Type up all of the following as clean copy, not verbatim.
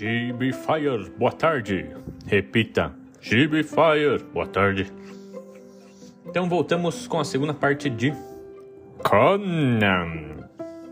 Gibifire, boa tarde. Repita, Gibifire, boa tarde. Então voltamos com a segunda parte de Conan,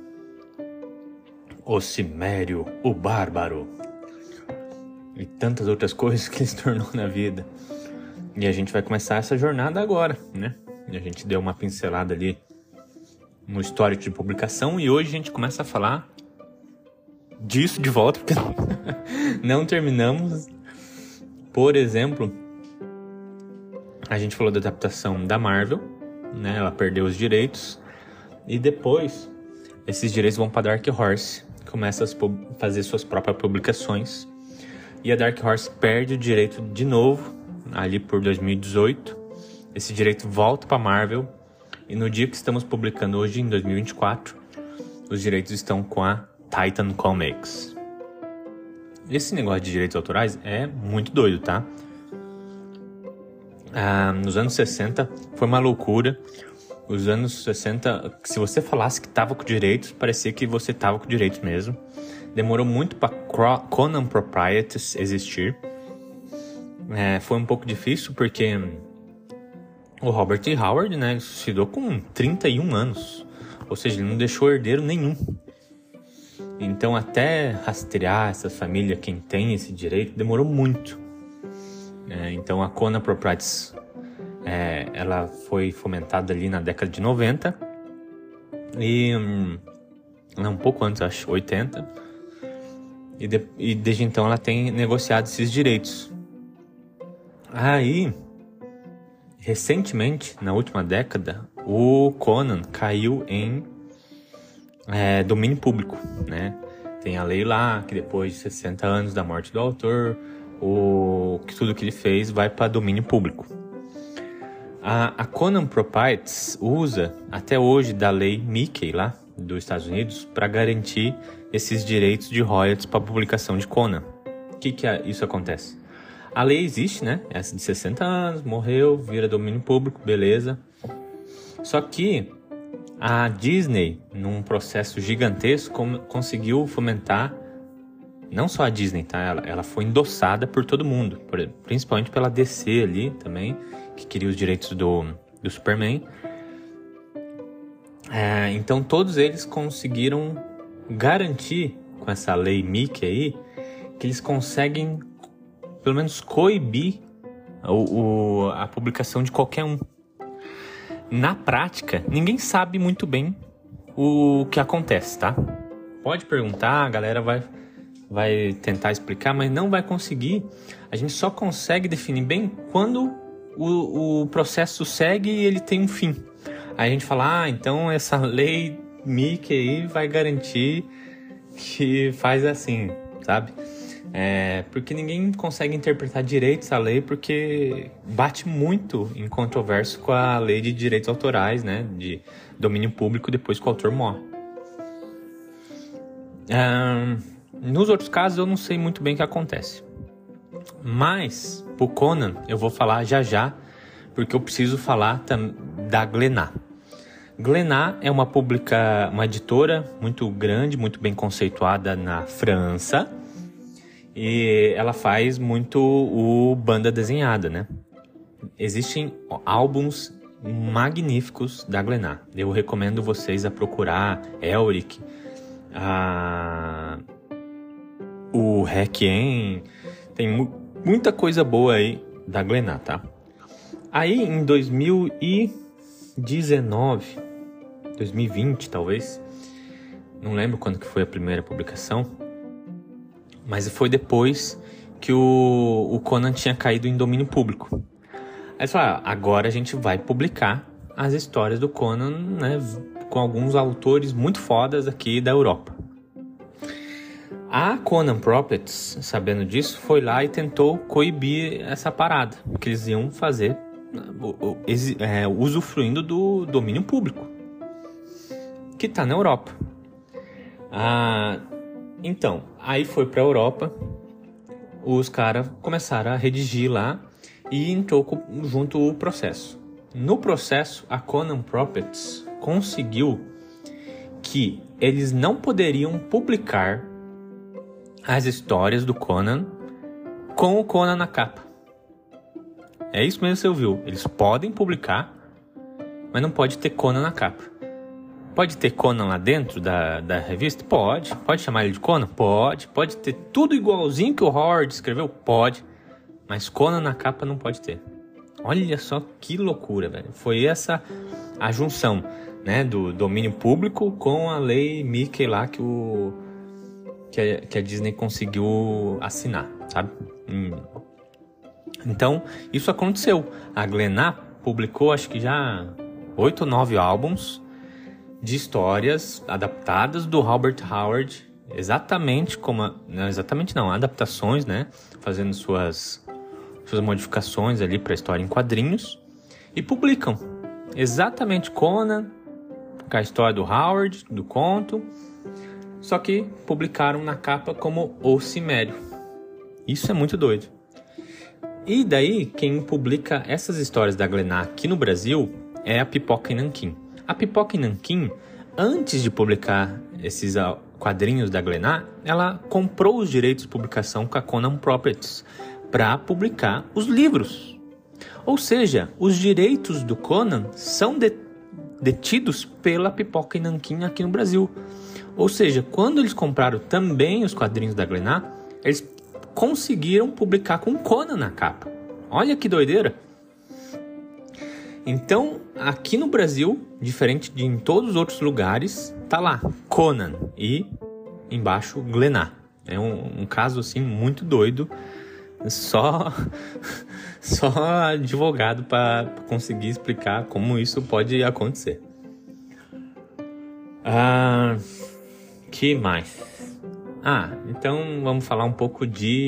o Cimério, o Bárbaro e tantas outras coisas que ele se tornou na vida. E a gente vai começar essa jornada agora, né? E a gente deu uma pincelada ali no histórico de publicação e hoje a gente começa a falar disso de volta, porque não terminamos. Por exemplo, a gente falou da adaptação da Marvel, né? Ela perdeu os direitos e depois esses direitos vão para Dark Horse, começa a fazer suas próprias publicações e a Dark Horse perde o direito de novo ali por 2018. Esse direito volta para Marvel e no dia que estamos publicando hoje, em 2024, os direitos estão com a Titan Comics. Esse negócio de direitos autorais é muito doido, tá? Nos anos 60 foi uma loucura. Os anos 60, se você falasse que tava com direitos, parecia que você tava com direitos mesmo. Demorou muito para Conan Proprietors existir. Foi um pouco difícil porque o Robert E. Howard, né, ele se suicidou com 31 anos. Ou seja, ele não deixou herdeiro nenhum. Então, até rastrear essa família, quem tem esse direito, demorou muito. Então, a Conan Proprietors, ela foi fomentada ali na década de 90. E um pouco antes, acho, 80. E desde então ela tem negociado esses direitos. Aí, recentemente, na última década, o Conan caiu em domínio público, né? Tem a lei lá que depois de 60 anos da morte do autor, tudo que ele fez vai para domínio público. A Conan Proprietors usa até hoje da lei Mickey lá dos Estados Unidos para garantir esses direitos de royalties para a publicação de Conan. O que isso acontece? A lei existe, né? Essa de 60 anos, morreu, vira domínio público, beleza. Só que a Disney, num processo gigantesco, conseguiu fomentar, não só a Disney, tá? Ela foi endossada por todo mundo, principalmente pela DC ali também, que queria os direitos do Superman. Então todos eles conseguiram garantir, com essa lei Mickey aí, que eles conseguem, pelo menos, coibir a publicação de qualquer um. Na prática, ninguém sabe muito bem o que acontece, tá? Pode perguntar, a galera vai tentar explicar, mas não vai conseguir. A gente só consegue definir bem quando o processo segue e ele tem um fim. Aí a gente fala, então essa lei Mickey aí vai garantir que faz assim, sabe? Porque ninguém consegue interpretar direito essa lei, porque bate muito em controvérsia com a lei de direitos autorais, né, de domínio público depois que o autor morre. Nos outros casos eu não sei muito bem o que acontece, mas pro Conan eu vou falar já, porque eu preciso falar da Glénat. Glénat é uma editora muito grande, muito bem conceituada na França. E ela faz muito o banda desenhada, né? Existem álbuns magníficos da Glénat. Eu recomendo vocês a procurar Elric, o Requiem. Tem muita coisa boa aí da Glénat, tá? Aí em 2019, 2020 talvez, não lembro quando que foi a primeira publicação, mas foi depois que o Conan tinha caído em domínio público. Aí eles falaram, agora a gente vai publicar as histórias do Conan, né, com alguns autores muito fodas aqui da Europa. A Conan Proprietors, sabendo disso, foi lá e tentou coibir essa parada, que eles iam fazer usufruindo do domínio público, que está na Europa. Então, aí foi para a Europa, os caras começaram a redigir lá e entrou junto o processo. No processo, a Conan Proprietors conseguiu que eles não poderiam publicar as histórias do Conan com o Conan na capa. É isso mesmo que você ouviu. Eles podem publicar, mas não pode ter Conan na capa. Pode ter Conan lá dentro da revista? Pode. Pode chamar ele de Conan? Pode. Pode ter tudo igualzinho que o Howard escreveu? Pode. Mas Conan na capa não pode ter. Olha só que loucura, velho. Foi essa a junção, né, do domínio público com a lei Mickey lá que a Disney conseguiu assinar, sabe? Então, isso aconteceu. A Glenn publicou, acho que já 8 ou 9 álbuns de histórias adaptadas do Robert Howard, exatamente como... Não, adaptações, né? Fazendo suas modificações ali para a história em quadrinhos. E publicam exatamente Conan, com a história do Howard, do conto. Só que publicaram na capa como O Cimério. Isso é muito doido. E daí, quem publica essas histórias da Glenn aqui no Brasil é a Pipoca e Nanquim. A Pipoca e Nanquim, antes de publicar esses quadrinhos da Glenn, ela comprou os direitos de publicação com a Conan Properties para publicar os livros. Ou seja, os direitos do Conan são detidos pela Pipoca e Nanquim aqui no Brasil. Ou seja, quando eles compraram também os quadrinhos da Glenn, eles conseguiram publicar com Conan na capa. Olha que doideira! Então, aqui no Brasil, diferente de em todos os outros lugares, tá lá, Conan e embaixo Glenn. É um caso assim muito doido. Só advogado para conseguir explicar como isso pode acontecer. Que mais? Então vamos falar um pouco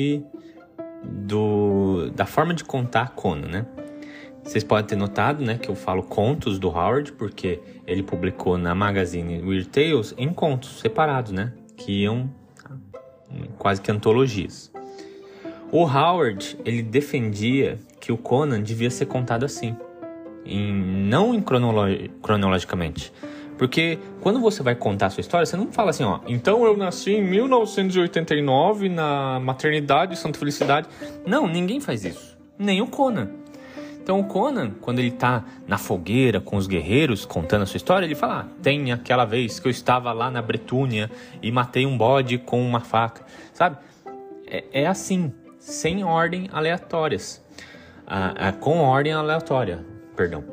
da forma de contar Conan, né? Vocês podem ter notado, né, que eu falo contos do Howard, porque ele publicou na Magazine Weird Tales em contos separados, né? Que iam quase que antologias. O Howard, ele defendia que o Conan devia ser contado assim, não cronologicamente. Porque quando você vai contar a sua história, você não fala assim, então eu nasci em 1989 na maternidade Santa Felicidade. Não, ninguém faz isso, nem o Conan. Então o Conan, quando ele tá na fogueira com os guerreiros contando a sua história, ele fala, tem aquela vez que eu estava lá na Bretúnia e matei um bode com uma faca, sabe? É assim, sem ordem aleatórias. Com ordem aleatória, perdão.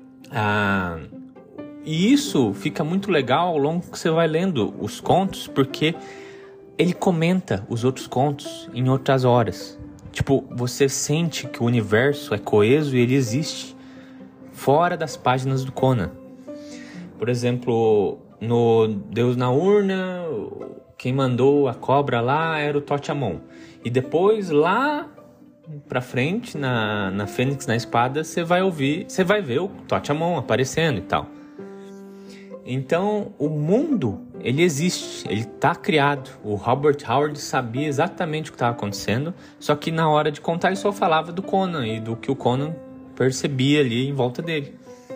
E isso fica muito legal ao longo que você vai lendo os contos, porque ele comenta os outros contos em outras horas. Tipo, você sente que o universo é coeso e ele existe fora das páginas do Conan. Por exemplo, no Deus na Urna, quem mandou a cobra lá era o Totiamon. E depois, lá pra frente, na Fênix na Espada, você vai ver o Totiamon aparecendo e tal. Então, o mundo, ele existe, ele está criado. O Robert Howard sabia exatamente o que estava acontecendo, só que na hora de contar ele só falava do Conan e do que o Conan percebia ali em volta dele.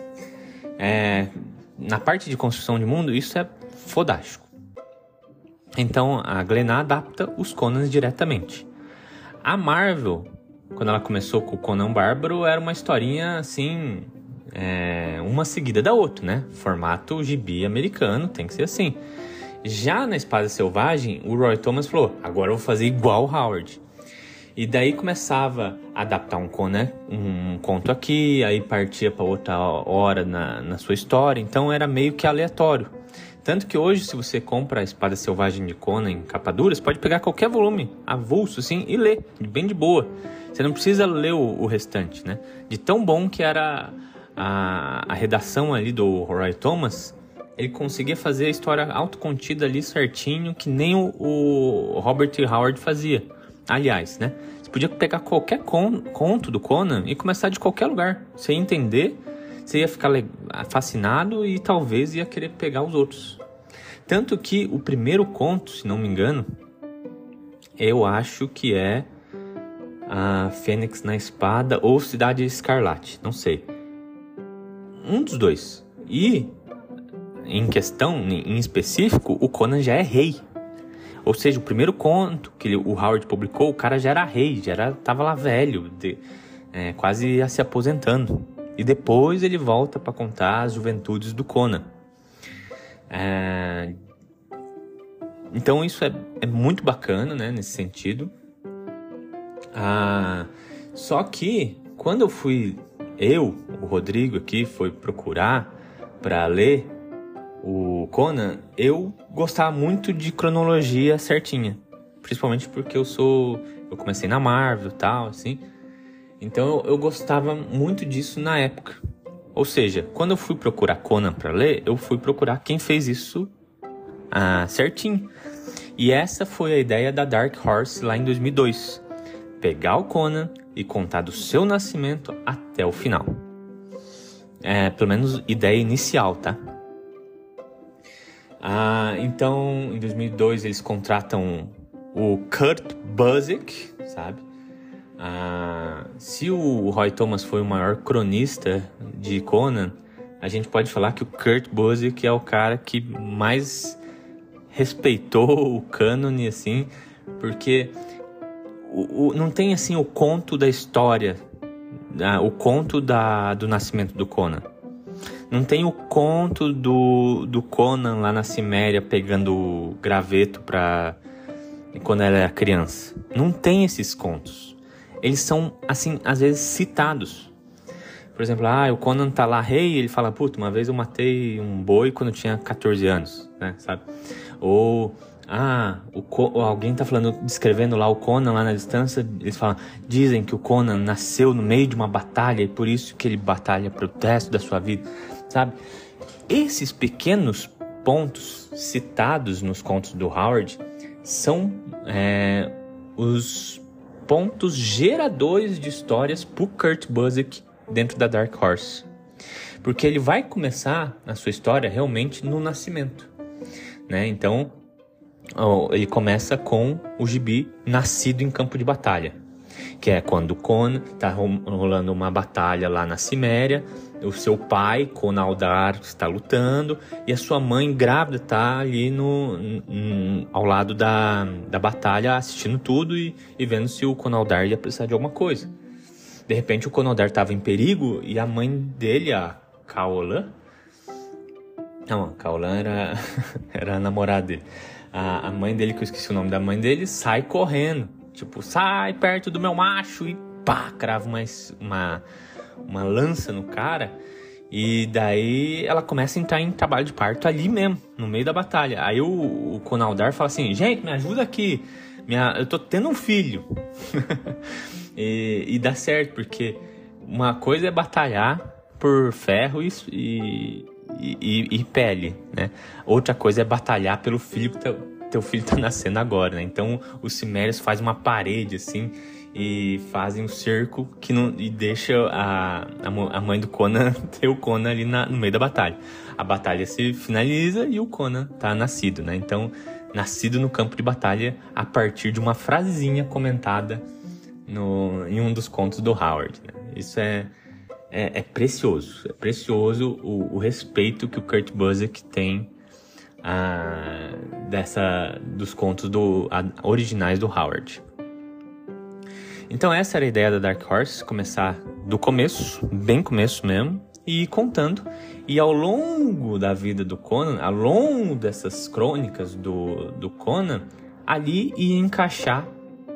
Na parte de construção de mundo, isso é fodástico. Então, a Glenn adapta os Conans diretamente. A Marvel, quando ela começou com o Conan Bárbaro, era uma historinha assim... uma seguida da outra, né? Formato gibi americano, tem que ser assim. Já na Espada Selvagem, o Roy Thomas falou, agora eu vou fazer igual o Howard. E daí começava a adaptar um conto aqui, aí partia para outra hora na sua história, então era meio que aleatório. Tanto que hoje, se você compra a Espada Selvagem de Conan em capa dura, você pode pegar qualquer volume avulso assim e ler, bem de boa. Você não precisa ler o restante, né? De tão bom que era a redação ali do Roy Thomas, ele conseguia fazer a história autocontida ali certinho, que nem o Robert Howard fazia. Aliás, né? Você podia pegar qualquer conto do Conan e começar de qualquer lugar. Você ia entender, você ia ficar fascinado e talvez ia querer pegar os outros. Tanto que o primeiro conto, se não me engano, eu acho que é a Fênix na Espada ou Cidade Escarlate, não sei. Um dos dois. E, em específico, o Conan já é rei. Ou seja, o primeiro conto que o Howard publicou, o cara já era rei, tava lá velho, quase se aposentando. E depois ele volta para contar as juventudes do Conan. Então isso é muito bacana, né, nesse sentido. Só que quando o Rodrigo aqui, foi procurar para ler o Conan, eu gostava muito de cronologia certinha. Principalmente porque eu comecei na Marvel e tal, assim. Então eu gostava muito disso na época. Ou seja, quando eu fui procurar Conan para ler, eu fui procurar quem fez isso certinho. E essa foi a ideia da Dark Horse lá em 2002. Pegar o Conan e contar do seu nascimento até o final. Pelo menos ideia inicial, tá? Então, em 2002, eles contratam o Kurt Busiek, sabe? Se o Roy Thomas foi o maior cronista de Conan, a gente pode falar que o Kurt Busiek é o cara que mais respeitou o cânone, assim, porque não tem, assim, o conto da história, o conto do nascimento do Conan. Não tem o conto do Conan lá na Ciméria pegando graveto quando ela era criança. Não tem esses contos. Eles são, assim, às vezes citados. Por exemplo, o Conan tá lá rei, ele fala, puta, uma vez eu matei um boi quando eu tinha 14 anos, né, sabe? Ou, alguém tá descrevendo lá o Conan lá na distância, eles falam, dizem que o Conan nasceu no meio de uma batalha e por isso que ele batalha pro resto da sua vida, sabe? Esses pequenos pontos citados nos contos do Howard são os pontos geradores de histórias pro Kurt Busiek dentro da Dark Horse. Porque ele vai começar a sua história realmente no nascimento, né? Então, ele começa com o gibi nascido em campo de batalha, que é quando o Conan tá rolando uma batalha lá na Ciméria, o seu pai, Conaldar, está lutando, e a sua mãe grávida tá ali ao lado da batalha, assistindo tudo e vendo se o Conaldar ia precisar de alguma coisa. De repente o Conaldar estava em perigo e a mãe dele, a Caolan... Não, a Caolan era a namorada dele. A mãe dele, que eu esqueci o nome da mãe dele, sai correndo. Tipo, sai perto do meu macho e pá, crava uma lança no cara. E daí ela começa a entrar em trabalho de parto ali mesmo, no meio da batalha. Aí o Conaldar fala assim, gente, me ajuda aqui. Eu tô tendo um filho. e dá certo, porque uma coisa é batalhar por ferro e pele, né? Outra coisa é batalhar pelo filho que teu filho tá nascendo agora, né? Então os Cimérios fazem uma parede assim e fazem um cerco e deixa a mãe do Conan ter o Conan ali no meio da batalha. A batalha se finaliza e o Conan tá nascido, né? Então, nascido no campo de batalha a partir de uma frasezinha comentada em um dos contos do Howard, né? Isso é precioso. É precioso o respeito que o Kurt Busiek tem dos contos originais do Howard. Então essa era a ideia da Dark Horse, começar do começo, bem começo mesmo, e ir contando. E ao longo da vida do Conan, ao longo dessas crônicas do Conan, ali ia encaixar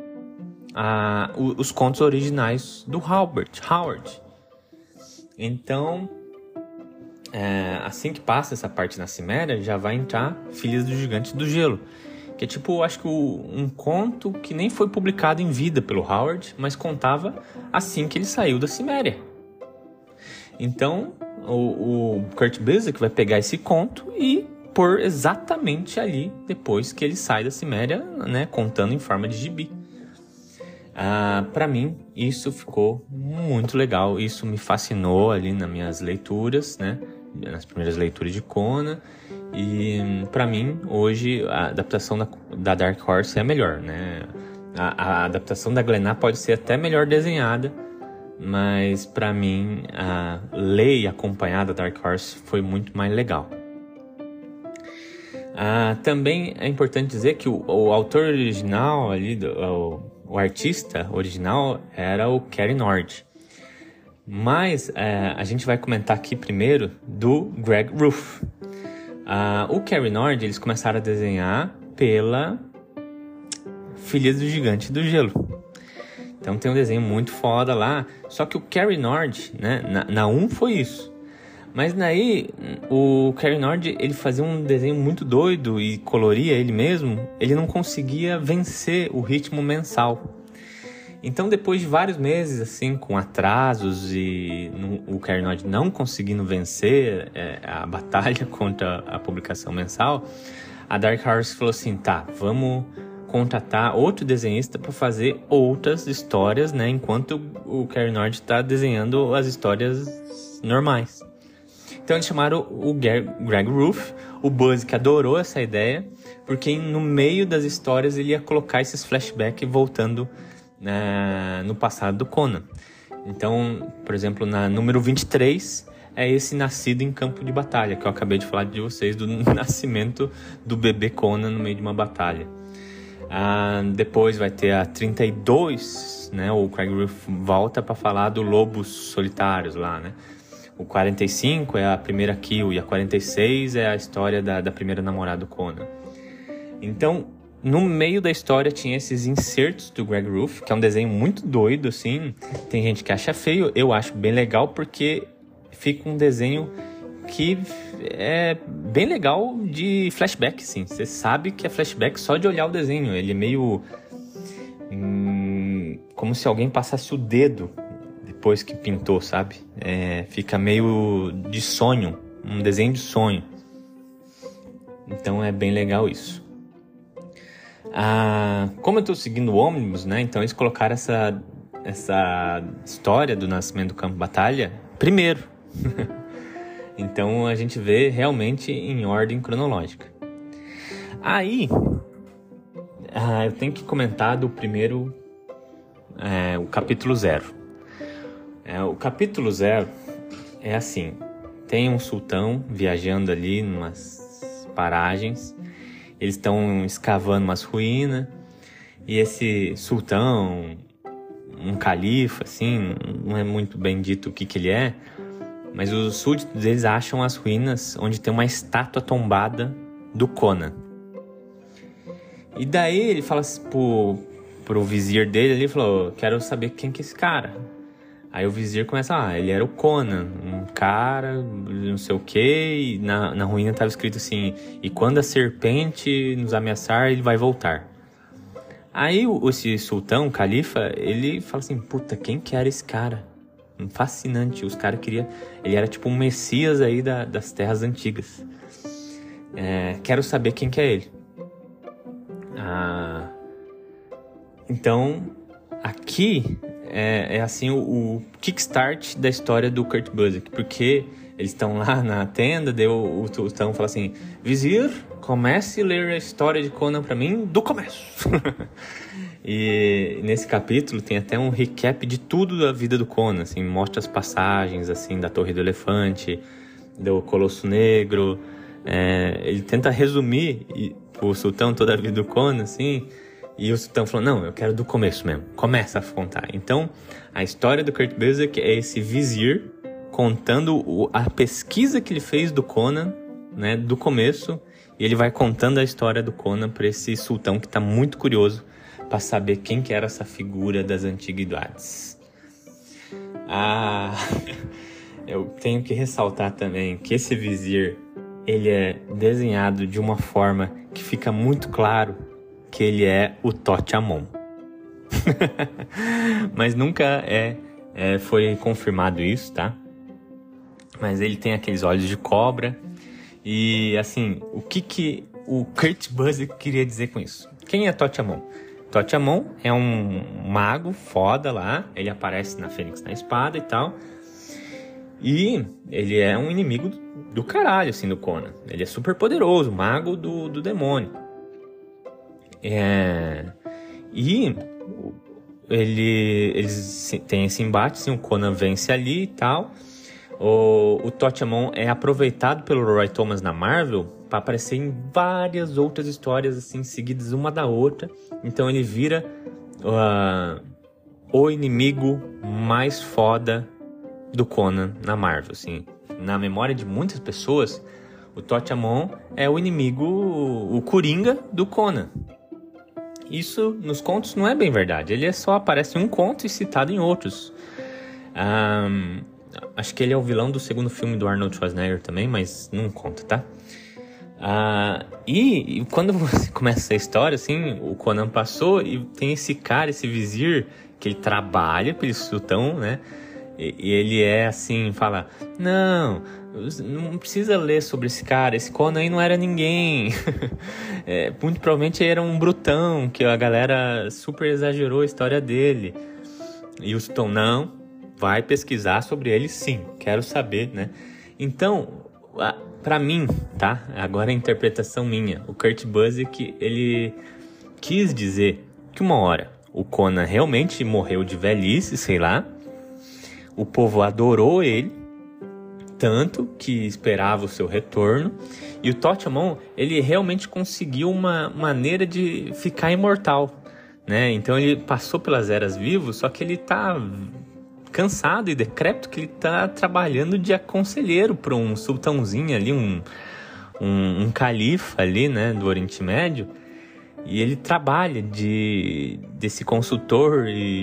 os contos originais do Howard. Então, assim que passa essa parte na Ciméria, já vai entrar Filhas do Gigante do Gelo, que é tipo, acho que um conto que nem foi publicado em vida pelo Howard, mas contava assim que ele saiu da Ciméria. Então, o Kurt Busiek vai pegar esse conto e pôr exatamente ali, depois que ele sai da Ciméria, né, contando em forma de gibi. Para mim, isso ficou muito legal, isso me fascinou ali nas minhas leituras, né, nas primeiras leituras de Conan. E para mim, hoje, a adaptação da Dark Horse é a melhor, né? A adaptação da Glennar pode ser até melhor desenhada, mas para mim, ler e acompanhar da Dark Horse foi muito mais legal. Também é importante dizer que o autor original ali, o artista original era o Cary Nord. Mas a gente vai comentar aqui primeiro do Greg Ruff. O Cary Nord, eles começaram a desenhar pela Filhas do Gigante do Gelo. Então tem um desenho muito foda lá. Só que o Cary Nord, né, na 1 foi isso. Mas daí, o Cary Nord, ele fazia um desenho muito doido e coloria ele mesmo. Ele não conseguia vencer o ritmo mensal. Então, depois de vários meses, assim, com atrasos e o Cary Nord não conseguindo vencer a batalha contra a publicação mensal, a Dark Horse falou assim, tá, vamos contratar outro desenhista para fazer outras histórias, né, enquanto o Cary Nord está desenhando as histórias normais. Então eles chamaram o Greg Ruff, o Buzz que adorou essa ideia, porque no meio das histórias ele ia colocar esses flashbacks voltando no passado do Conan. Então, por exemplo, na número 23 é esse nascido em campo de batalha, que eu acabei de falar de vocês, do nascimento do bebê Conan no meio de uma batalha. Depois vai ter a 32, né? O Greg Ruff volta para falar do Lobos Solitários lá, né? O 45 é a primeira kill e a 46 é a história da primeira namorada do Conan. Então, no meio da história tinha esses insertos do Greg Ruff, que é um desenho muito doido, assim. Tem gente que acha feio, eu acho bem legal porque fica um desenho que é bem legal de flashback, sim. Você sabe que é flashback só de olhar o desenho. Ele é meio como se alguém passasse o dedo depois que pintou, sabe? Fica meio de sonho, um desenho de sonho. Então é bem legal isso. Como eu estou seguindo o Omnibus, né? Então eles colocaram essa história do nascimento do campo de batalha primeiro. Então a gente vê realmente em ordem cronológica. Aí eu tenho que comentar do primeiro, o capítulo 0. O capítulo 0 é assim: tem um sultão viajando ali em umas paragens, eles estão escavando umas ruínas, e esse sultão, um califa, assim, não é muito bem dito o que ele é, mas os súditos deles acham as ruínas onde tem uma estátua tombada do Conan. E daí ele fala assim pro vizir dele, ele falou, quero saber quem que é esse cara. Aí o vizir começa, ele era o Conan, um cara, não sei o que, e na ruína estava escrito assim, e quando a serpente nos ameaçar, ele vai voltar. Aí esse sultão, o califa, ele fala assim, puta, quem que era esse cara? Fascinante, os caras queriam, ele era tipo um messias aí das terras antigas. Quero saber quem que é ele. Então, aqui é assim o kickstart da história do Kurt Busiek, porque eles estão lá na tenda, daí o sultão fala assim, vizir, comece a ler a história de Conan pra mim do começo. E nesse capítulo tem até um recap de tudo da vida do Conan, assim, mostra as passagens assim da Torre do Elefante, do Colosso Negro. Ele tenta resumir o sultão toda a vida do Conan, assim, e o sultão falou, não, eu quero do começo mesmo, começa a contar. Então, a história do Kurt Busiek é esse vizir contando a pesquisa que ele fez do Conan, né, do começo, e ele vai contando a história do Conan para esse sultão que está muito curioso para saber quem que era essa figura das antiguidades. Eu tenho que ressaltar também que esse vizir, ele é desenhado de uma forma que fica muito claro que ele é o Tote Amon. Mas nunca foi confirmado isso, tá? Mas ele tem aqueles olhos de cobra. E assim, o que o Kurt Busiek queria dizer com isso? Quem é Tote Amon? Tote Amon é um mago foda lá. Ele aparece na Fênix na Espada e tal. E ele é um inimigo do caralho, assim, do Conan. Ele é super poderoso, mago do demônio. E eles têm esse embate, assim, o Conan vence ali e tal. O Totemon é aproveitado pelo Roy Thomas na Marvel para aparecer em várias outras histórias assim seguidas uma da outra. Então ele vira o inimigo mais foda do Conan na Marvel, assim. Na memória de muitas pessoas, o Totemon é o inimigo, o Coringa do Conan. Isso nos contos não é bem verdade. Ele só aparece em um conto e citado em outros. Acho que ele é o vilão do segundo filme do Arnold Schwarzenegger também, mas não conta, tá? E quando você começa essa história, assim, o Conan passou e tem esse cara, esse vizir, que ele trabalha pelo sultão, né? E ele é assim, fala, não precisa ler sobre esse cara, esse Conan aí não era ninguém. Muito provavelmente era um brutão, que a galera super exagerou a história dele. E o sultão, não, vai pesquisar sobre ele sim, quero saber, né? Então, pra mim, tá? Agora a interpretação minha, o Kurt Busiek, ele quis dizer que uma hora o Conan realmente morreu de velhice, sei lá. O povo adorou ele, tanto que esperava o seu retorno. E o Totemon, ele realmente conseguiu uma maneira de ficar imortal, né? Então ele passou pelas eras vivos, só que ele tá cansado e decrépito, que ele tá trabalhando de conselheiro para um sultãozinho ali, um califa ali, né, do Oriente Médio. E ele trabalha desse consultor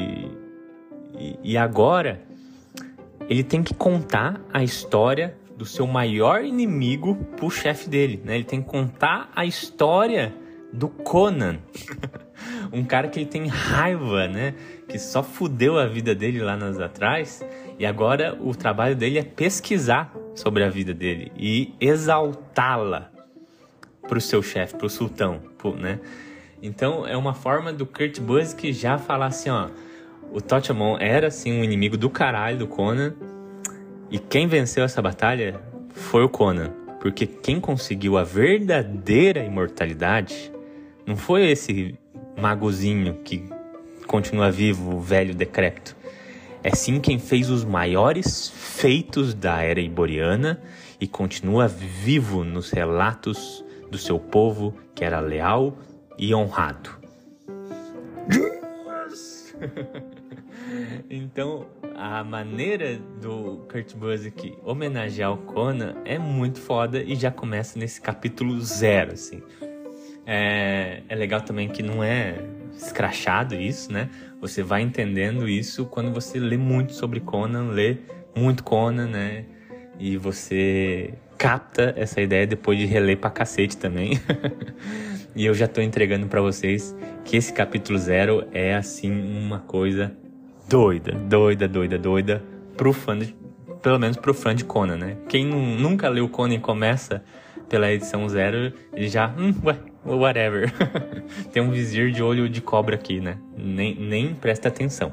e agora ele tem que contar a história do seu maior inimigo pro chefe dele, né? Ele tem que contar a história do Conan. Um cara que ele tem raiva, né? Que só fudeu a vida dele lá nas atrás. E agora o trabalho dele é pesquisar sobre a vida dele e exaltá-la pro seu chefe, pro sultão, né? Então é uma forma do Kurt Busiek já falar assim, ó, o Totemon era assim um inimigo do caralho do Conan, e quem venceu essa batalha foi o Conan, porque quem conseguiu a verdadeira imortalidade não foi esse magozinho que continua vivo, velho, decrépito. É sim quem fez os maiores feitos da era iboriana e continua vivo nos relatos do seu povo, que era leal e honrado. Então, a maneira do Kurt Busiek homenagear o Conan é muito foda e já começa nesse capítulo 0, assim. É legal também que não é escrachado isso, né? Você vai entendendo isso quando você lê muito sobre Conan, lê muito Conan, né? E você capta essa ideia depois de reler pra cacete também. E eu já tô entregando pra vocês que esse capítulo 0 é, assim, uma coisa doida pro fã pelo menos pro fã de Conan, né? Quem nunca leu Conan e começa pela edição 0, ele já, whatever. Tem um vizir de olho de cobra aqui, né? Nem presta atenção.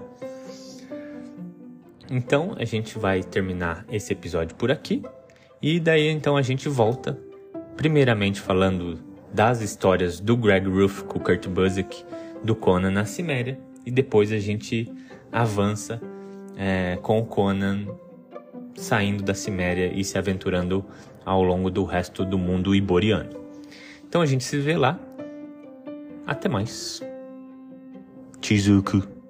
Então, a gente vai terminar esse episódio por aqui. E daí, então, a gente volta, primeiramente falando das histórias do Greg Rucka com o Kurt Busiek, do Conan na Ciméria. E depois a gente avança com o Conan saindo da Ciméria e se aventurando ao longo do resto do mundo iboriano. Então a gente se vê lá. Até mais. Chizuku.